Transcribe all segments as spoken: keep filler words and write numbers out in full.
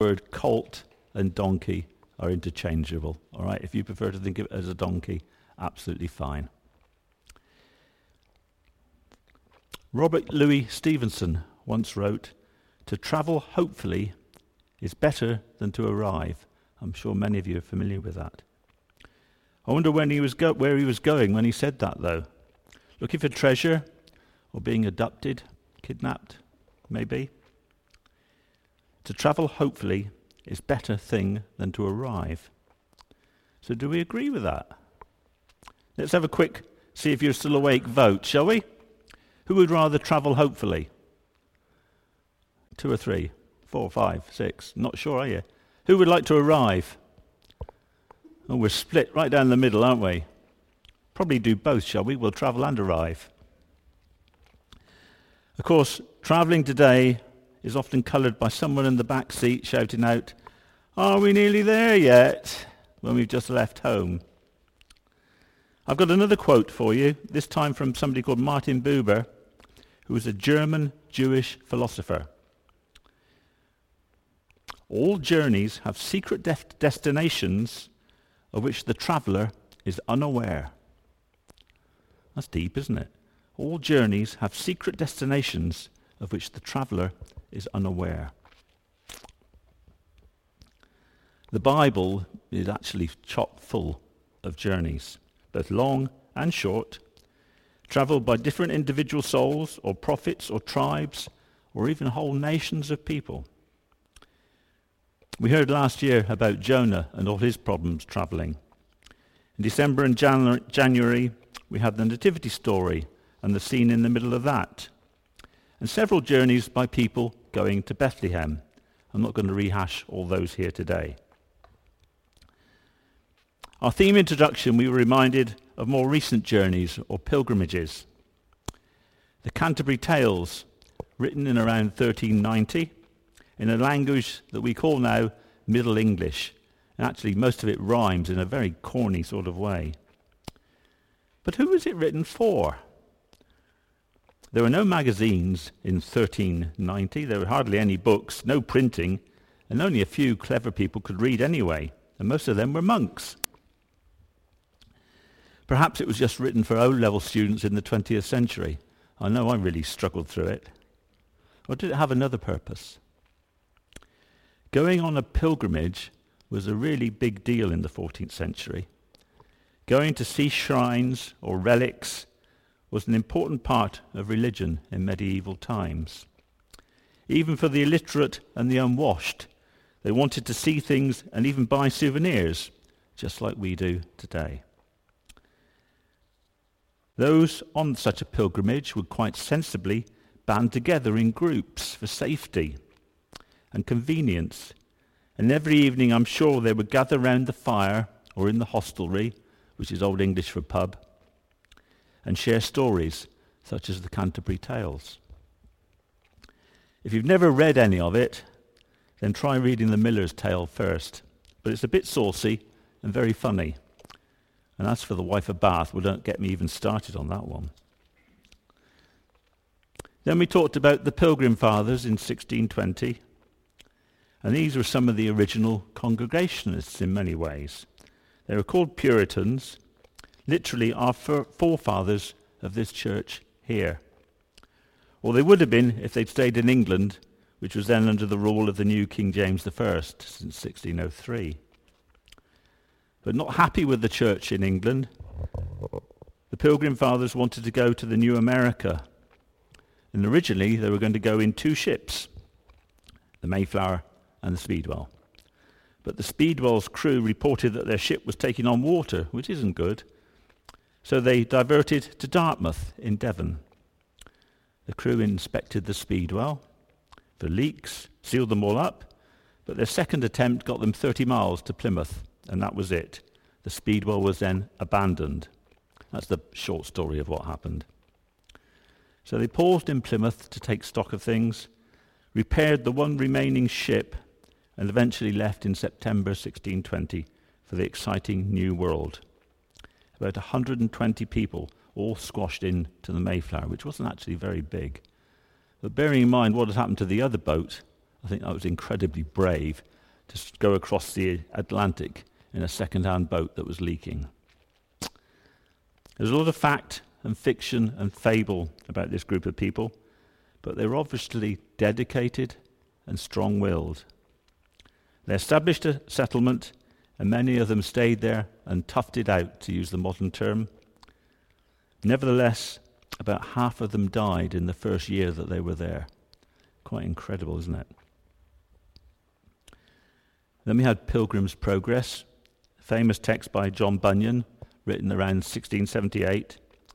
word colt and donkey are interchangeable. All right, if you prefer to think of it as a donkey, absolutely fine. Robert Louis Stevenson once wrote, "To travel hopefully is better than to arrive." I'm sure many of you are familiar with that. I wonder when he was go- where he was going when he said that, though. Looking for treasure, or being abducted, kidnapped, maybe. To travel hopefully is better thing than to arrive. So do we agree with that? Let's have a quick, see if you're still awake, vote, shall we? Who would rather travel hopefully? Two or three? Four, five, six? Not sure, are you? Who would like to arrive? Oh, we're split right down the middle, aren't we? Probably do both, shall we? We'll travel and arrive. Of course, travelling today is often coloured by someone in the back seat shouting out, "Are we nearly there yet?" when we've just left home. I've got another quote for you, this time from somebody called Martin Buber, who was a German Jewish philosopher. "All journeys have secret def- destinations of which the traveller is unaware." That's deep, isn't it? All journeys have secret destinations of which the traveller is unaware. The Bible is actually chock full of journeys, both long and short, travelled by different individual souls or prophets or tribes or even whole nations of people. We heard last year about Jonah and all his problems travelling. In December and Jan- January, we had the Nativity story and the scene in the middle of that, and several journeys by people going to Bethlehem. I'm not going to rehash all those here today. Our theme introduction, we were reminded of more recent journeys or pilgrimages. The Canterbury Tales, written in around thirteen ninety, in a language that we call now Middle English. And actually, most of it rhymes in a very corny sort of way. But who was it written for? There were no magazines in thirteen ninety. There were hardly any books, no printing, and only a few clever people could read anyway, and most of them were monks. Perhaps it was just written for O-level students in the twentieth century. I know I really struggled through it. Or did it have another purpose? Going on a pilgrimage was a really big deal in the fourteenth century. Going to see shrines or relics was an important part of religion in medieval times. Even for the illiterate and the unwashed, they wanted to see things and even buy souvenirs, just like we do today. Those on such a pilgrimage would quite sensibly band together in groups for safety and convenience. And every evening, I'm sure, they would gather round the fire or in the hostelry, which is Old English for pub, and share stories such as the Canterbury Tales. If you've never read any of it, then try reading the Miller's Tale first. But it's a bit saucy and very funny. And as for the wife of Bath, well, don't get me even started on that one. Then we talked about the Pilgrim Fathers in sixteen twenty. And these were some of the original Congregationalists in many ways. They were called Puritans, literally our forefathers of this church here. Or they would have been if they'd stayed in England, which was then under the rule of the new King James the First since sixteen oh three. But not happy with the church in England, the Pilgrim Fathers wanted to go to the New America. And originally they were going to go in two ships, the Mayflower and the Speedwell. But the Speedwell's crew reported that their ship was taking on water, which isn't good. So they diverted to Dartmouth in Devon. The crew inspected the Speedwell for leaks, sealed them all up, but their second attempt got them thirty miles to Plymouth, and that was it. The Speedwell was then abandoned. That's the short story of what happened. So they paused in Plymouth to take stock of things, repaired the one remaining ship, and eventually left in September sixteen twenty for the exciting New World. About one hundred twenty people all squashed into the Mayflower, which wasn't actually very big. But bearing in mind what had happened to the other boat, I think that was incredibly brave to go across the Atlantic in a second-hand boat that was leaking. There's a lot of fact and fiction and fable about this group of people, but they're obviously dedicated and strong-willed. They established a settlement, and many of them stayed there and toughed it out, to use the modern term. Nevertheless, about half of them died in the first year that they were there. Quite incredible, isn't it? Then we had Pilgrim's Progress, a famous text by John Bunyan, written around sixteen seventy-eight.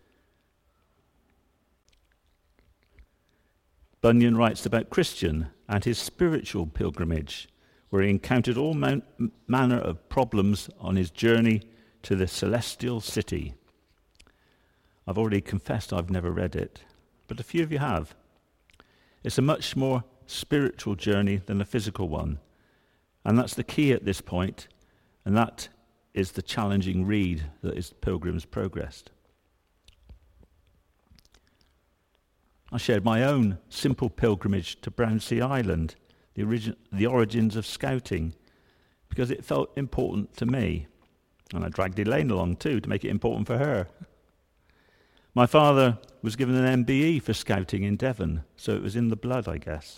Bunyan writes about Christian and his spiritual pilgrimage, where he encountered all man- manner of problems on his journey to the celestial city. I've already confessed I've never read it, but a few of you have. It's a much more spiritual journey than a physical one, and that's the key at this point, and that is the challenging read that is Pilgrim's Progress. I shared my own simple pilgrimage to Brownsea Island, the, origin- the origins of scouting, because it felt important to me. And I dragged Elaine along too to make it important for her. My father was given an M B E for scouting in Devon, so it was in the blood, I guess.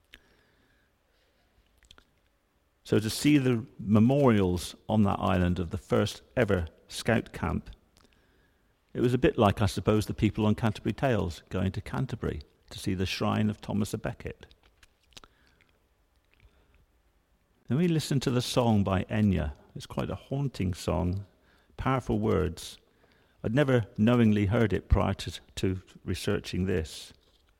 So to see the memorials on that island of the first ever scout camp, it was a bit like, I suppose, the people on Canterbury Tales going to Canterbury to see the shrine of Thomas a Becket. Then we listened to the song by Enya. It's quite a haunting song, powerful words. I'd never knowingly heard it prior to, to researching this.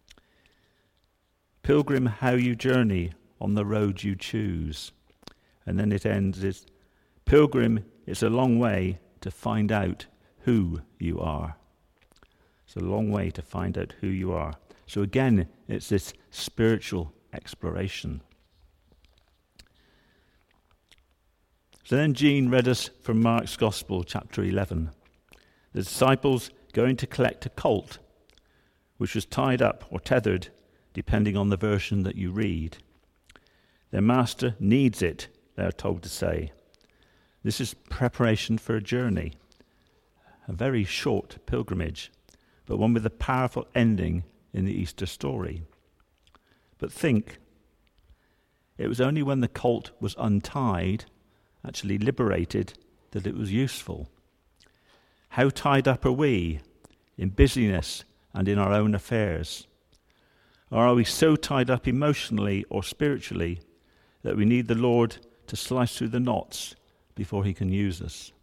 Pilgrim, how you journey on the road you choose. And then it ends as, Pilgrim, it's a long way to find out who you are. It's a long way to find out who you are. So again, it's this spiritual exploration. So then Jean read us from Mark's Gospel, chapter eleven. The disciples going to collect a colt, which was tied up or tethered, depending on the version that you read. Their master needs it, they are told to say. This is preparation for a journey. A very short pilgrimage, but one with a powerful ending in the Easter story. But think, it was only when the colt was untied, actually liberated, that it was useful. How tied up are we in busyness and in our own affairs? Or are we so tied up emotionally or spiritually that we need the Lord to slice through the knots before he can use us?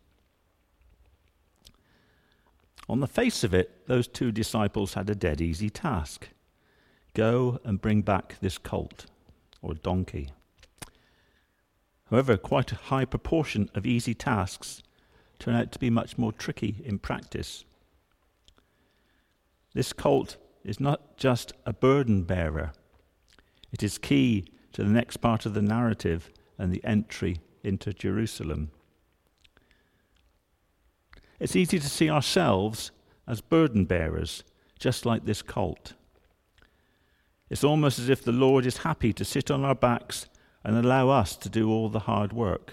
On the face of it, those two disciples had a dead easy task. Go and bring back this colt, or donkey. However, quite a high proportion of easy tasks turn out to be much more tricky in practice. This colt is not just a burden bearer. It is key to the next part of the narrative and the entry into Jerusalem. It's easy to see ourselves as burden bearers, just like this colt. It's almost as if the Lord is happy to sit on our backs and allow us to do all the hard work.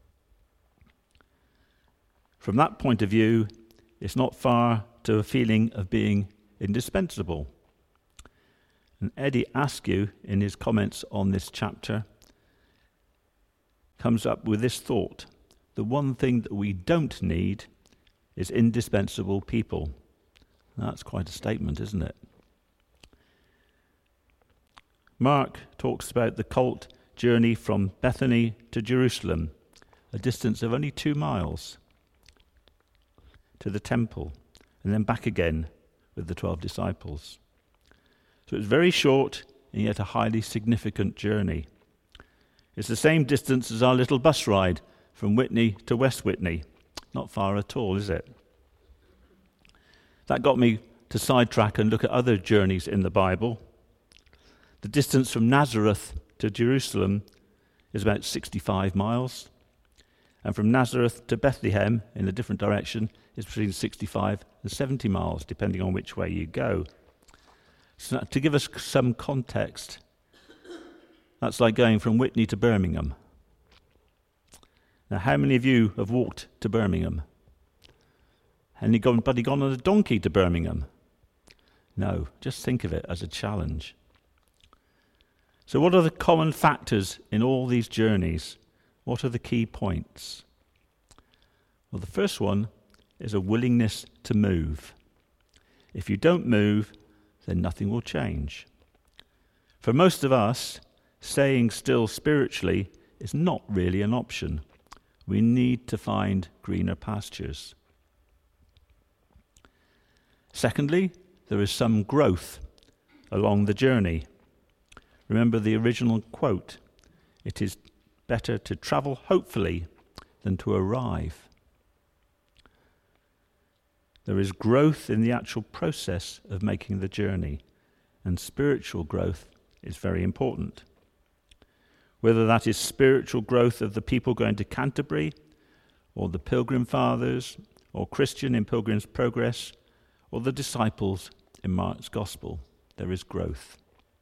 From that point of view, it's not far to a feeling of being indispensable. And Eddie Askew, in his comments on this chapter, comes up with this thought: the one thing that we don't need is indispensable people. That's quite a statement, isn't it? Mark talks about the colt journey from Bethany to Jerusalem, a distance of only two miles, to the temple, and then back again with the twelve disciples. So it's very short and yet a highly significant journey. It's the same distance as our little bus ride from Witney to West Witney. Not far at all, is it? That got me to sidetrack and look at other journeys in the Bible. The distance from Nazareth to Jerusalem is about sixty-five miles. And from Nazareth to Bethlehem, in a different direction, is between sixty-five and seventy miles, depending on which way you go. So to give us some context, that's like going from Witney to Birmingham. Now, how many of you have walked to Birmingham? Anybody gone on a donkey to Birmingham? No, just think of it as a challenge. So what are the common factors in all these journeys? What are the key points? Well, the first one is a willingness to move. If you don't move, then nothing will change. For most of us, staying still spiritually is not really an option. We need to find greener pastures. Secondly, there is some growth along the journey. Remember the original quote, "It is better to travel hopefully than to arrive." There is growth in the actual process of making the journey, and spiritual growth is very important. Whether that is spiritual growth of the people going to Canterbury, or the Pilgrim Fathers, or Christian in Pilgrim's Progress, or the disciples in Mark's Gospel, there is growth.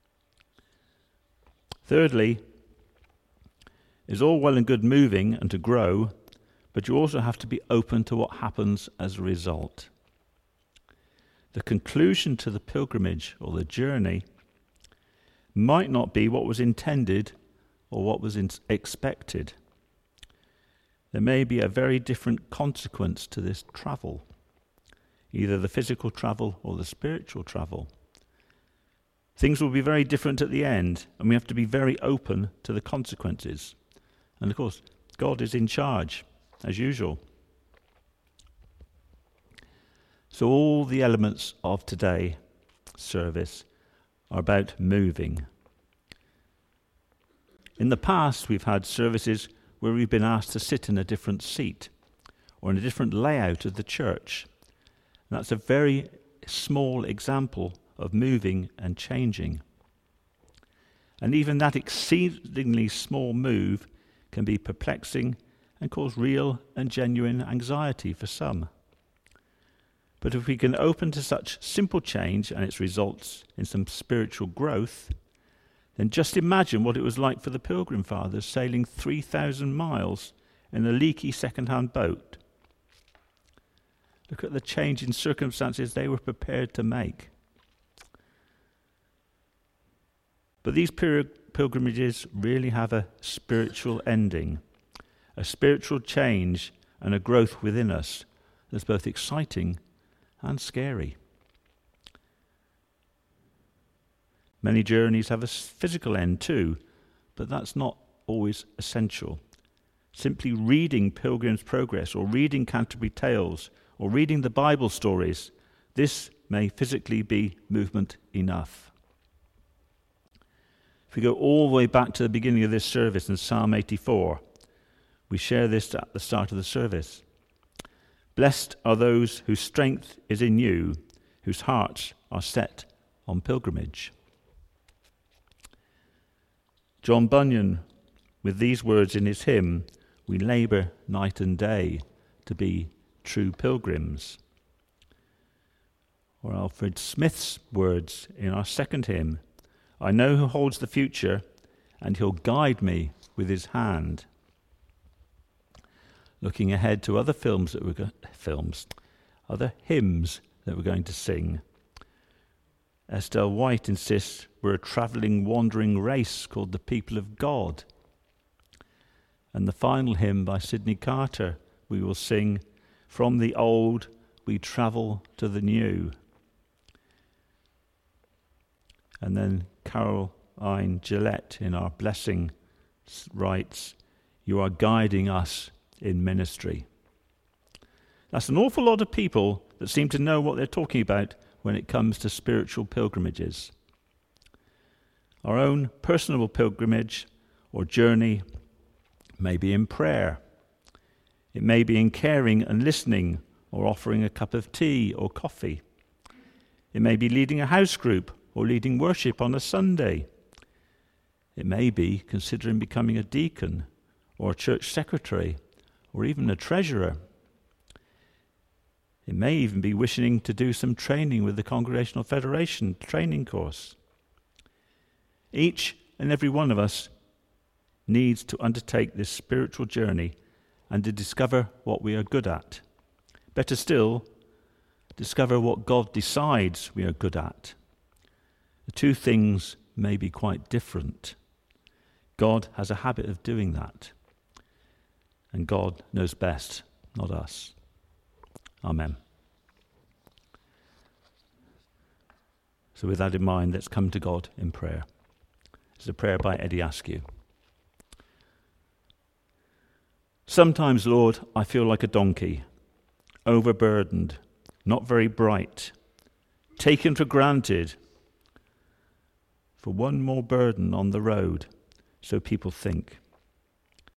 Thirdly, it's all well and good moving and to grow, but you also have to be open to what happens as a result. The conclusion to the pilgrimage or the journey might not be what was intended or what was in- expected. There may be a very different consequence to this travel, either the physical travel or the spiritual travel. Things will be very different at the end, and we have to be very open to the consequences. And of course, God is in charge, as usual. So all the elements of today's service are about moving. In the past, we've had services where we've been asked to sit in a different seat or in a different layout of the church. And that's a very small example of moving and changing. And even that exceedingly small move can be perplexing and cause real and genuine anxiety for some. But if we can open to such simple change and its results in some spiritual growth, then just imagine what it was like for the Pilgrim Fathers sailing three thousand miles in a leaky second-hand boat. Look at the change in circumstances they were prepared to make. But these pilgrimages really have a spiritual ending, a spiritual change and a growth within us that's both exciting and scary. Many journeys have a physical end too, but that's not always essential. Simply reading Pilgrim's Progress or reading Canterbury Tales or reading the Bible stories, this may physically be movement enough. If we go all the way back to the beginning of this service in Psalm eighty-four, we share this at the start of the service. Blessed are those whose strength is in you, whose hearts are set on pilgrimage. John Bunyan, with these words in his hymn, "We labour night and day to be true pilgrims." Or Alfred Smith's words in our second hymn, "I know who holds the future, and he'll guide me with his hand." Looking ahead to other films that we're go- films, other hymns that we're going to sing. Estelle White insists we're a travelling, wandering race called the people of God. And the final hymn by Sidney Carter, we will sing, "From the old we travel to the new." And then Caroline Gillette in our blessing writes, "You are guiding us in ministry." That's an awful lot of people that seem to know what they're talking about when it comes to spiritual pilgrimages. Our own personal pilgrimage or journey may be in prayer. It may be in caring and listening or offering a cup of tea or coffee. It may be leading a house group or leading worship on a Sunday. It may be considering becoming a deacon or a church secretary or even a treasurer. It may even be wishing to do some training with the Congregational Federation training course. Each and every one of us needs to undertake this spiritual journey and to discover what we are good at. Better still, discover what God decides we are good at. The two things may be quite different. God has a habit of doing that, and God knows best, not us. Amen. So with that in mind, let's come to God in prayer. It's a prayer by Eddie Askew. Sometimes, Lord, I feel like a donkey, overburdened, not very bright, taken for granted, for one more burden on the road, so people think.